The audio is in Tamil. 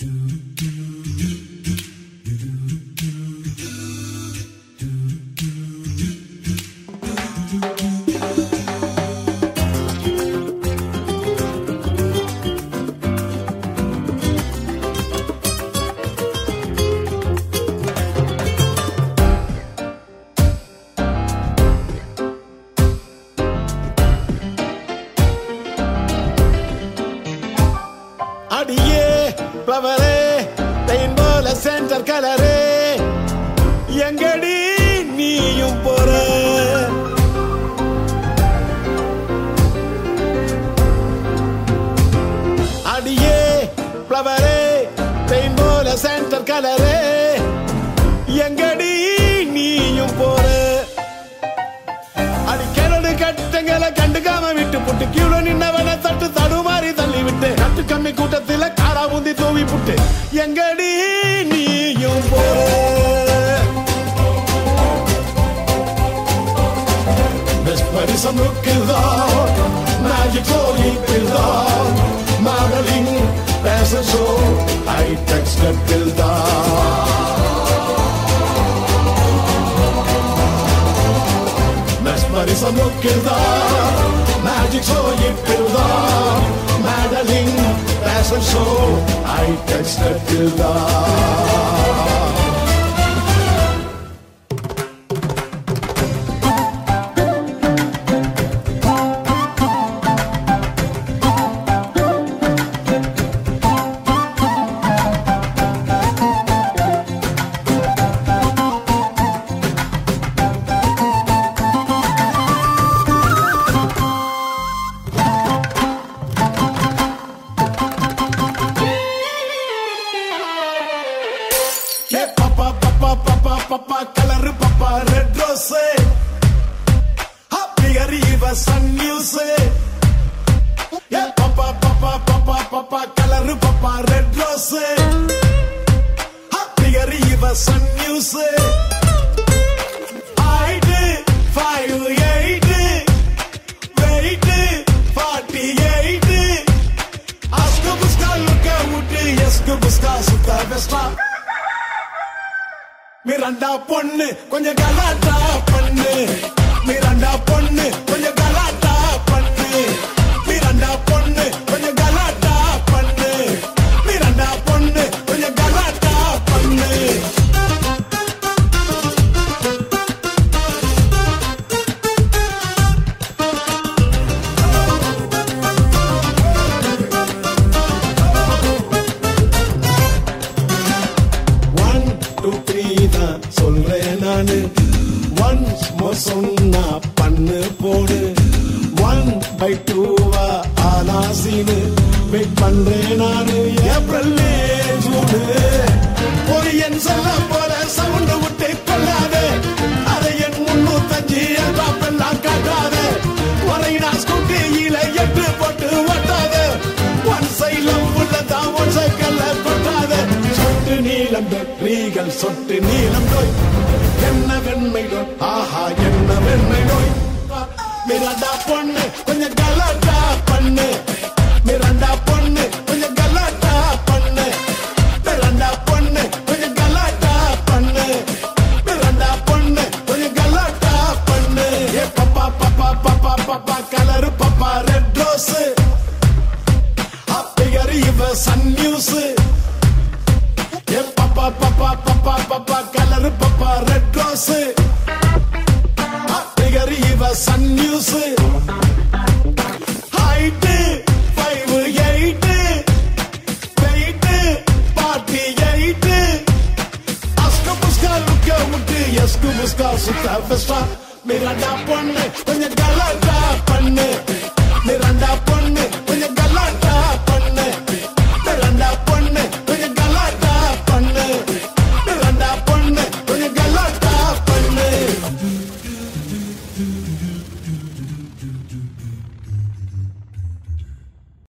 அடியே பவரே தேன் போல சென்டர் கலரே எங்கடி நீயும் போற அடியே பவரே தேன் போல சென்டர் கலரே எங்கடி நீயும் போற அடி கேளடு கட்டங்களை கண்டுக்காம விட்டு புட்டு கீழ நின்னவன தட்டு தடுமாறி தள்ளி விட்டு கட்டு கம்மி கூட்டத்தில காரா முந்தி தூவி புட்டு எங்கடி நீயும் போற Some look is on, magic slowly build on, modeling, fashion show, high-tech step build on. Mesmerism look is on, magic slowly build on, modeling, fashion show, high-tech step build on. Papa, color papa, red rose. Happy Arriva, sun music. Yeah, papa, color papa, red rose. Happy Arriva, sun music. 5, 8, wait, 48. Ask Buska, look out, yes, Buska, Sutta Vesta. Miranda பொண்ணு கொஞ்சம் கலாட்டா பண்ணு Miranda பொண்ணு கொஞ்சம் கலாட்டா பண்ணு Miranda பொண்ணு கொஞ்சம் கலாட்டா பண்ணு Miranda பொண்ணு கொஞ்சம் கலாட்டா பண்ணு சொல்றேன் நானு once more சொன்னா பண்ணு போடு 1/2 ஆனாசீனு வெயிட் பண்றேன் நானு ஏப்ரல் ஜூனு பொரியன் சொல்ல போல சவுண்ட் விட்டு கொள்ளாதே அதை என் 305 எல்லாம் காட்டாதே வரையினா ஸ்கூட்டியில 8 போட்டு ஓட்டாதே ஒன் சைலம் உள்ளதான் ஒன் சைக்கிள்ல கொட்டாதே சொட்டு நீளம் ரீகள் சொட்டு நீளம் நோய் என்ன வெண்மை நோய் ஆஹா என்ன வெண்மை நோய் மிராண்டா பொண்ணு கொஞ்சம் கலாட்டா பண்ணு மிராண்டா பொண்ணு கொஞ்சம் கலாட்டா பண்ணு மிராண்டா பொண்ணு கொஞ்சம் கலாட்டா பண்ணு மிராண்டா பொண்ணு கொஞ்சம் கலாட்டா பண்ணு ஏ papa colour papa red rose happy அறிவ Sun news Papa, color papa, red rose. Bigger Eva, sun news. Height, 5, 8. Weight, 48. Ask Buska, look out, yes, Buska, Sutta Vesta. Miranda ponne, konja galata panne.